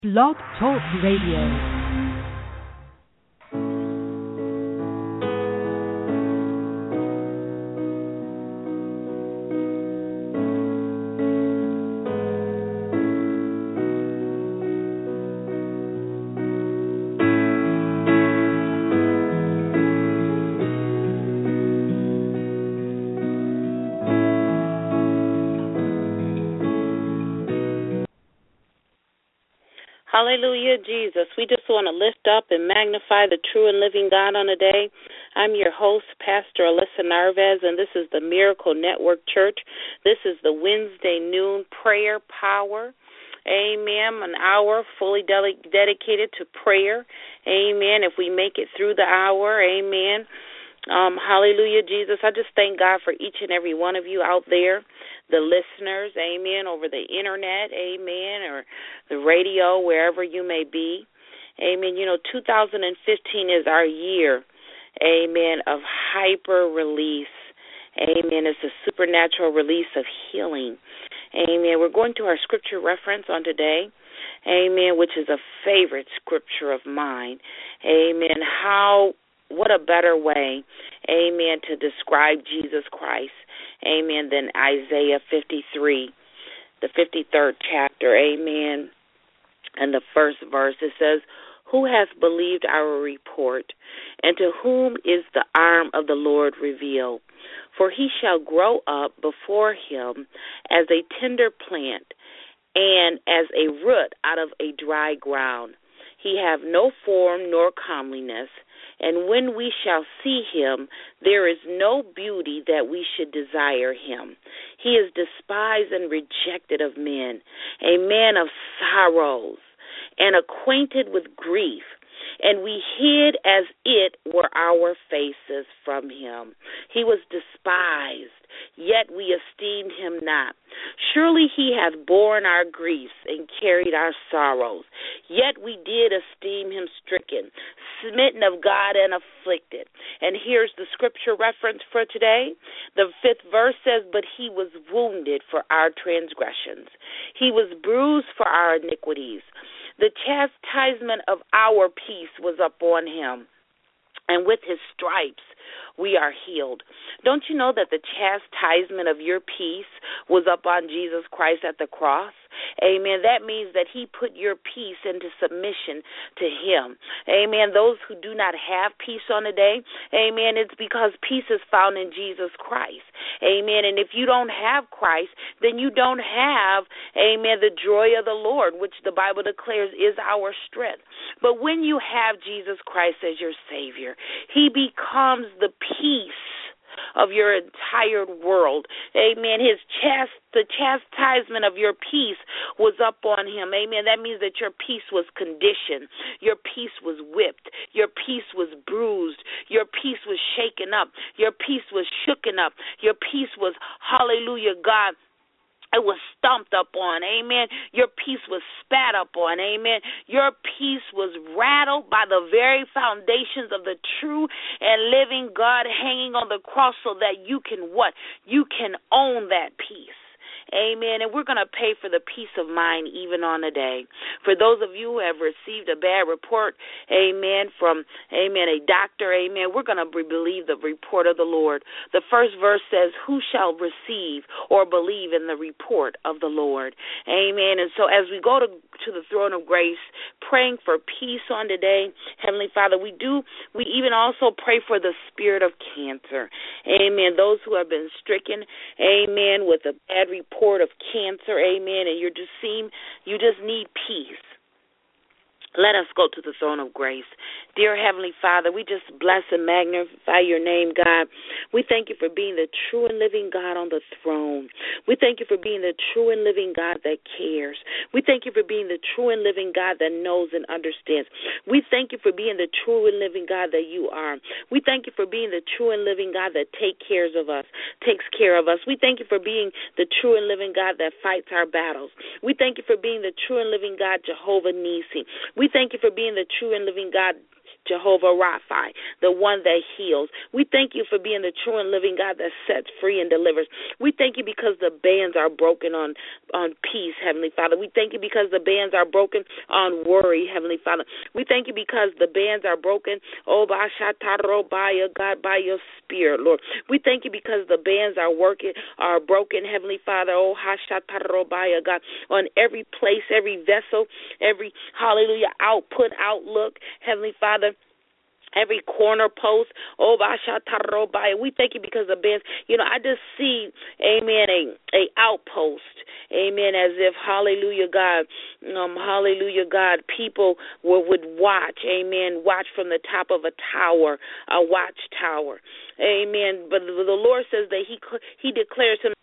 Blog Talk Radio. Hallelujah, Jesus. We just want to lift up and magnify the true and living God on the day. I'm your host, Pastor Alyssa Narvez, and this is the Miracle Network Church. This is the Wednesday noon prayer power. Amen. An hour fully dedicated to prayer. Amen. If we make it through the hour, amen. Hallelujah, Jesus. I just thank God for each and every one of you out there, the listeners, amen, over the internet, amen, or the radio, wherever you may be. Amen. 2015 is our year, amen, of hyper release. Amen. It's a supernatural release of healing. Amen. We're going to our scripture reference on today. Amen, which is a favorite scripture of mine. Amen. What a better way, amen, to describe Jesus Christ, amen, than Isaiah 53, the 53rd chapter, amen, and the first verse. It says, "Who hath believed our report, and to whom is the arm of the Lord revealed? For he shall grow up before him as a tender plant, and as a root out of a dry ground. He have no form nor comeliness, and when we shall see him, there is no beauty that we should desire him. He is despised and rejected of men, a man of sorrows, and acquainted with grief. And we hid as it were our faces from him. He was despised, yet we esteemed him not. Surely he hath borne our griefs and carried our sorrows. Yet we did esteem him stricken, smitten of God and afflicted." And here's the scripture reference for today. The 5th verse says, "But he was wounded for our transgressions. He was bruised for our iniquities. The chastisement of our peace was upon him, and with his stripes we are healed." Don't you know that the chastisement of your peace was upon Jesus Christ at the cross? Amen. That means that he put your peace into submission to him. Amen. Those who do not have peace on the day, amen, it's because peace is found in Jesus Christ. Amen. And if you don't have Christ, then you don't have, amen, the joy of the Lord, which the Bible declares is our strength. But when you have Jesus Christ as your Savior, he becomes the peace of your entire world. Amen. The chastisement of your peace was up on him. Amen. That means that your peace was conditioned. Your peace was whipped. Your peace was bruised. Your peace was shaken up. Your peace was shooken up. Your peace was, hallelujah, God, it was stomped up on, amen. Your peace was spat up on, amen. Your peace was rattled by the very foundations of the true and living God hanging on the cross so that you can what? You can own that peace. Amen. And we're going to pay for the peace of mind even on the day. For those of you who have received a bad report, amen, from, amen, a doctor, amen, we're going to believe the report of the Lord. The first verse says, "Who shall receive or believe in the report of the Lord?" Amen. And so as we go to the throne of grace, praying for peace on today, Heavenly Father, we even also pray for the spirit of cancer. Amen. Those who have been stricken, amen, with a bad report of cancer, amen, and you just need peace. Let us go to the throne of grace. Dear Heavenly Father, we just bless and magnify your name, God. We thank you for being the true and living God on the throne. We thank you for being the true and living God that cares. We thank you for being the true and living God that knows and understands. We thank you for being the true and living God that you are. We thank you for being the true and living God that takes care of us. We thank you for being the true and living God that fights our battles. We thank you for being the true and living God, Jehovah Nisi. We thank you for being the true and living God, Jehovah Rapha, the one that heals. We thank you for being the true and living God that sets free and delivers. We thank you because the bands are broken on peace, Heavenly Father. We thank you because the bands are broken on worry, Heavenly Father. We thank you because the bands are broken, oh, God, by your Spirit, Lord. We thank you because the bands are broken, Heavenly Father, oh, God, on every place, every vessel, every, hallelujah, outlook, Heavenly Father, every corner post, oh, we thank you because the bands, I just see, amen, a outpost, amen, as if, hallelujah, God, people would watch, amen, watch from the top of a tower, a watchtower, amen, but the Lord says that he declares him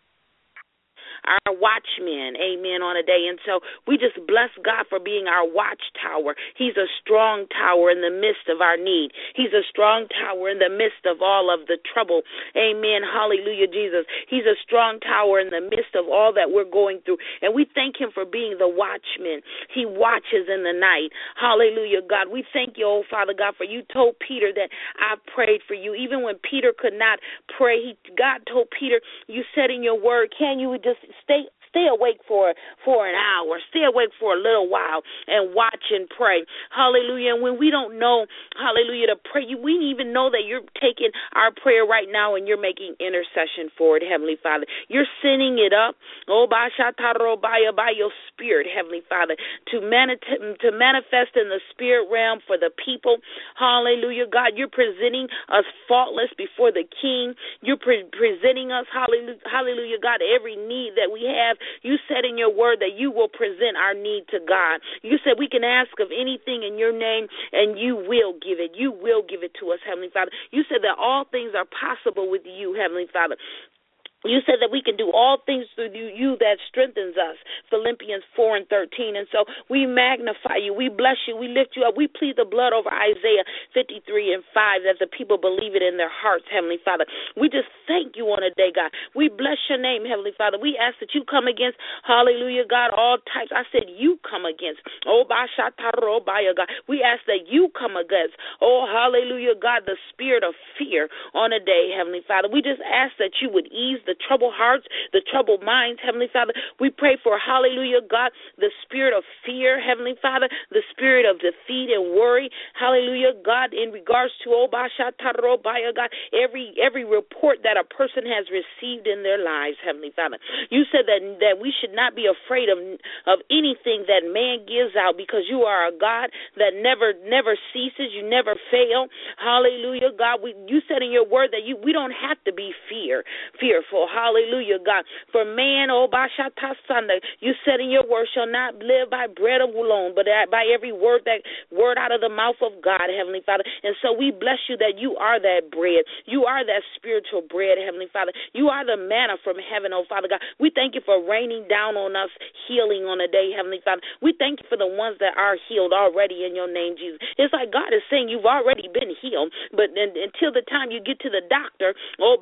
our watchmen, amen, on a day. And so we just bless God for being our watchtower. He's a strong tower in the midst of our need. He's a strong tower in the midst of all of the trouble. Amen. Hallelujah, Jesus. He's a strong tower in the midst of all that we're going through. And we thank him for being the watchman. He watches in the night. Hallelujah, God. We thank you, oh Father God, for you told Peter that I prayed for you. Even when Peter could not pray, God told Peter, you said in your word, can you just stay awake for an hour, stay awake for a little while and watch and pray. Hallelujah. And when we don't know, hallelujah, to pray, we even know that you're taking our prayer right now and you're making intercession for it, Heavenly Father. You're sending it up, by your Spirit, Heavenly Father, to manifest in the spirit realm for the people. Hallelujah, God. You're presenting us faultless before the King. You're presenting us, hallelujah, God, every need that we have. You said in your word that you will present our need to God. You said we can ask of anything in your name and you will give it. You will give it to us, Heavenly Father. You said that all things are possible with you, Heavenly Father. You said that we can do all things through you that strengthens us, Philippians 4:13. And so we magnify you. We bless you. We lift you up. We plead the blood over Isaiah 53:5 that the people believe it in their hearts, Heavenly Father. We just thank you on a day, God. We bless your name, Heavenly Father. We ask that you come against, hallelujah, God, all types. I said you come against. Oh, God. We ask that you come against, oh, hallelujah, God, the spirit of fear on a day, Heavenly Father. We just ask that you would ease the troubled hearts, the troubled minds, Heavenly Father. We pray for, hallelujah, God, the spirit of fear, Heavenly Father, the spirit of defeat and worry, hallelujah, God, in regards to, God, every report that a person has received in their lives, Heavenly Father. You said that we should not be afraid of anything that man gives out because you are a God that never ceases. You never fail. Hallelujah, God. You said in your word that we don't have to be fearful. Hallelujah, God. For man, you said in your word, shall not live by bread alone, but by every word out of the mouth of God, Heavenly Father. And so we bless you that you are that bread. You are that spiritual bread, Heavenly Father. You are the manna from heaven, oh Father God. We thank you for raining down on us healing on a day, Heavenly Father. We thank you for the ones that are healed already in your name, Jesus. It's like God is saying you've already been healed, but until the time you get to the doctor,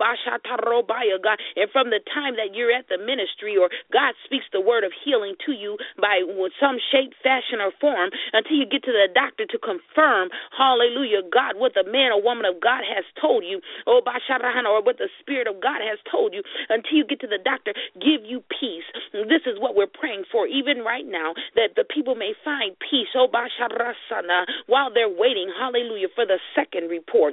God, and from the time that you're at the ministry or God speaks the word of healing to you by some shape, fashion, or form, until you get to the doctor to confirm, hallelujah, God, what the man or woman of God has told you, or what the Spirit of God has told you, until you get to the doctor, give you peace. This is what we're praying for, even right now, that the people may find peace, while they're waiting, hallelujah, for the second report,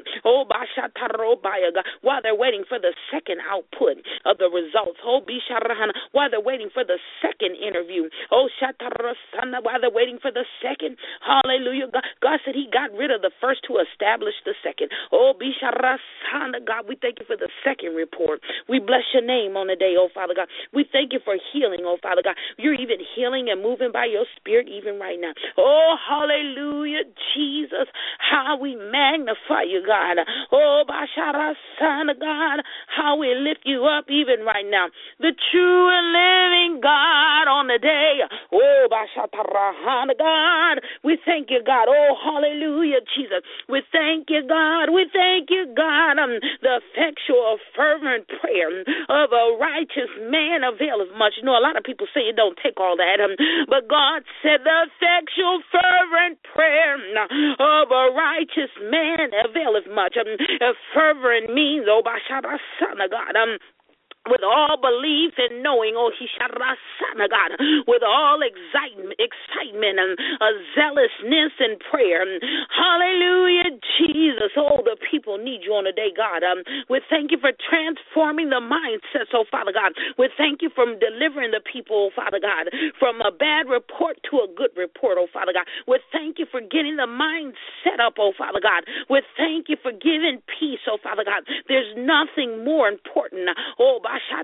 while they're waiting for the second output of the results, while they're waiting for the second interview, while they're waiting for the second, hallelujah, God said he got rid of the first to establish the second. God, we thank you for the second report. We bless your name on the day, oh Father God. We thank you for healing, oh Father God. You're even healing and moving by your Spirit even right now. Oh, hallelujah, Jesus, how we magnify you, God. Oh, Son of God, how we lift you up even right now. The true and living God on the day. Oh, God, we thank you, God. Oh, hallelujah, Jesus. We thank you, God. We thank you, God. The effectual, fervent prayer of a righteous man availeth much. You know, a lot of people say it don't take all that, but God said the effectual, fervent prayer of a righteous man availeth much. Fervent means, oh, Son of God, with all belief and knowing, oh, God, with all excitement and zealousness and prayer. Hallelujah, Jesus. Oh, the people need you on the day, God. We thank you for transforming the mindsets, oh, Father God. We thank you for delivering the people, oh, Father God, from a bad report to a good report, oh, Father God. We thank you for getting the mind set up, oh, Father God. We thank you for giving peace, oh, Father God. There's nothing more important, oh,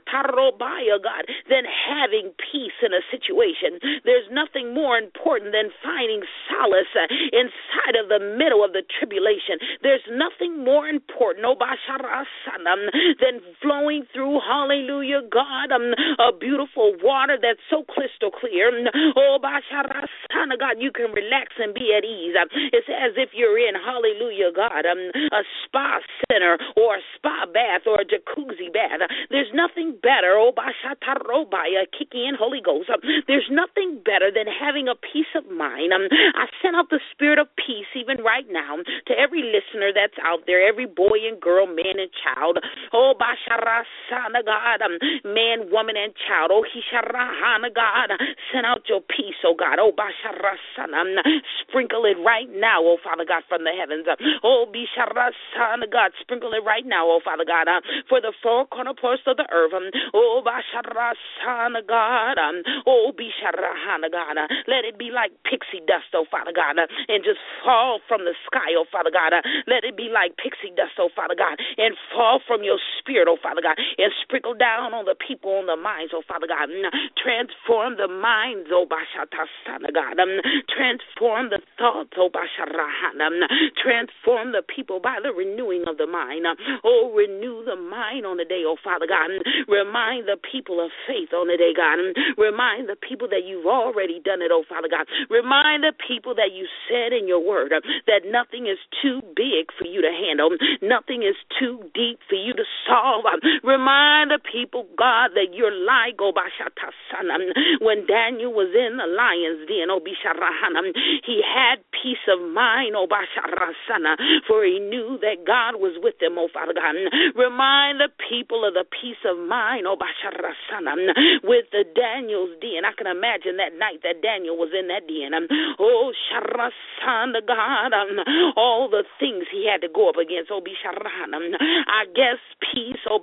God, than having peace in a situation. There's nothing more important than finding solace inside of the middle of the tribulation. There's nothing more important, than flowing through, hallelujah, God, a beautiful water that's so crystal clear. Oh, God, you can relax and be at ease. It's as if you're in, hallelujah, God, a spa center or a spa bath or a jacuzzi bath. There's nothing better, kicking in Holy Ghost. There's nothing better than having a peace of mind. I send out the spirit of peace even right now to every listener that's out there, every boy and girl, man and child. Oh, God, man, woman, and child. Oh, God, send out your peace, oh God. Oh, sprinkle it right now, oh Father God, from the heavens. Oh, God, sprinkle it right now, oh Father God, for the four corner posts of the earth. Oh, God. Oh, God. Let it be like pixie dust, oh Father God, and just fall from the sky, oh Father God. Let it be like pixie dust, oh Father God, and fall from your spirit, oh Father God, and sprinkle down on the people, on the minds, oh Father God. Transform the minds, oh God. Transform the thoughts, oh transform the people by the renewing of the mind. Oh, renew the mind on the day, oh Father God. Remind the people of faith on the day, God. Remind the people that you've already done it, oh Father God. Remind the people that you said in your word that nothing is too big for you to handle. Nothing is too deep for you to solve. Remind the people, God, that you're like, oh, when Daniel was in the lion's den, oh, he had peace of mind, oh, for he knew that God was with him, oh, Father God. Remind the people of the peace of mind, oh, with the Daniel's den. I can imagine that night that Daniel was in that den. Oh, God, all the things he had to go up against, oh, I guess peace, oh,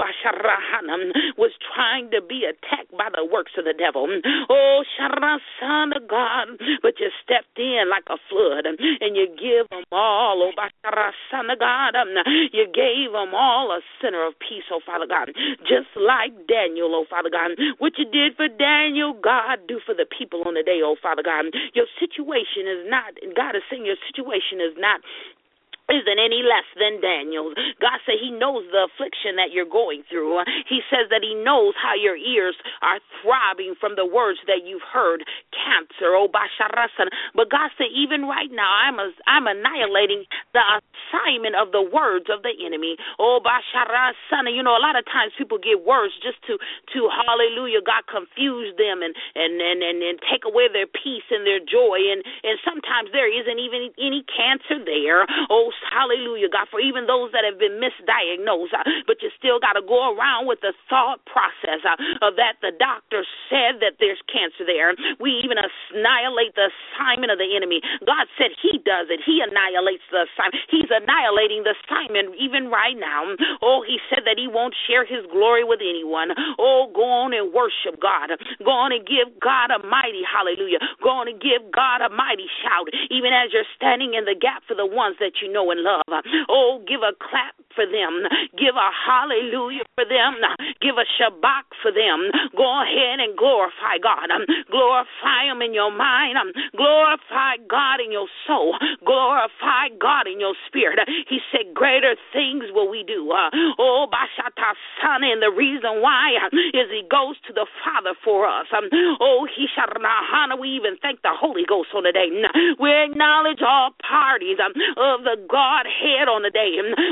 was trying to be attacked by the works of the devil. Oh, God, but you stepped in like a flood and you give them all, oh, God, you gave them all a center of peace, oh, Father God, just like Daniel, oh, Father God. What you did for Daniel, God, do for the people on the day, oh, Father God. Your situation is not, God is saying your situation isn't any less than Daniel's. God said he knows the affliction that you're going through. He says that he knows how your ears are throbbing from the words that you've heard, cancer, oh, but God said even right now I'm annihilating the assignment of the words of the enemy. Oh, you know, a lot of times people get words just to hallelujah, God, confuse them and take away their peace and their joy, and sometimes there isn't even any cancer there. Oh, hallelujah, God, for even those that have been misdiagnosed, but you still got to go around with the thought process of that the doctor said that there's cancer there. We even annihilate the assignment of the enemy. God said he does it. He annihilates the assignment. He's annihilating the assignment even right now. Oh, he said that he won't share his glory with anyone. Oh, go on and worship God. Go on and give God a mighty hallelujah. Go on and give God a mighty shout, even as you're standing in the gap for the ones that you know and love. Oh, give a clap for them. Give a hallelujah for them. Give a shabbat for them. Go ahead and glorify God. Glorify him in your mind. Glorify God in your soul. Glorify God in your spirit. He said, greater things will we do. Oh, Bashata Son, and the reason why is he goes to the Father for us. Oh, we even thank the Holy Ghost on the day. We acknowledge all parties of the Godhead on the day. We thank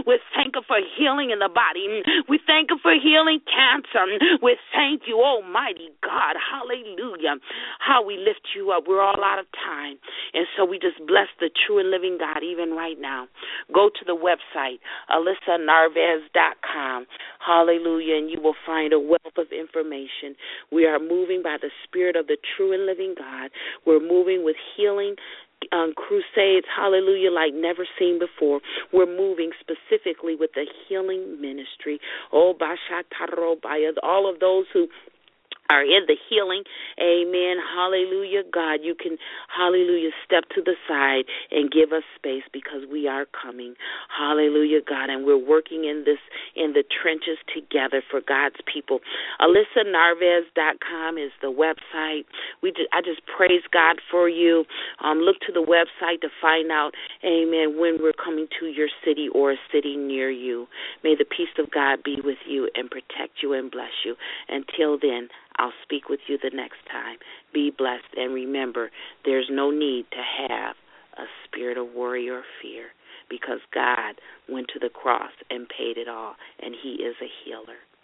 thank you for healing in the body. We thank you for healing cancer. We thank you, Almighty God. Hallelujah. How we lift you up. We're all out of time. And so we just bless the true and living God even right now. Go to the website, AlyssaNarvez.com. Hallelujah. And you will find a wealth of information. We are moving by the Spirit of the true and living God. We're moving with healing crusades, hallelujah, like never seen before. We're moving specifically with the healing ministry. Oh, Bashatarobaya, all of those who are in the healing, amen, hallelujah, God, you can, hallelujah, step to the side and give us space because we are coming, hallelujah, God, and we're working in the trenches together for God's people. AlyssaNarvez.com is the website. I just praise God for you. Look to the website to find out, amen, when we're coming to your city or a city near you. May the peace of God be with you and protect you and bless you. Until then, I'll speak with you the next time. Be blessed, and remember, there's no need to have a spirit of worry or fear because God went to the cross and paid it all, and He is a healer.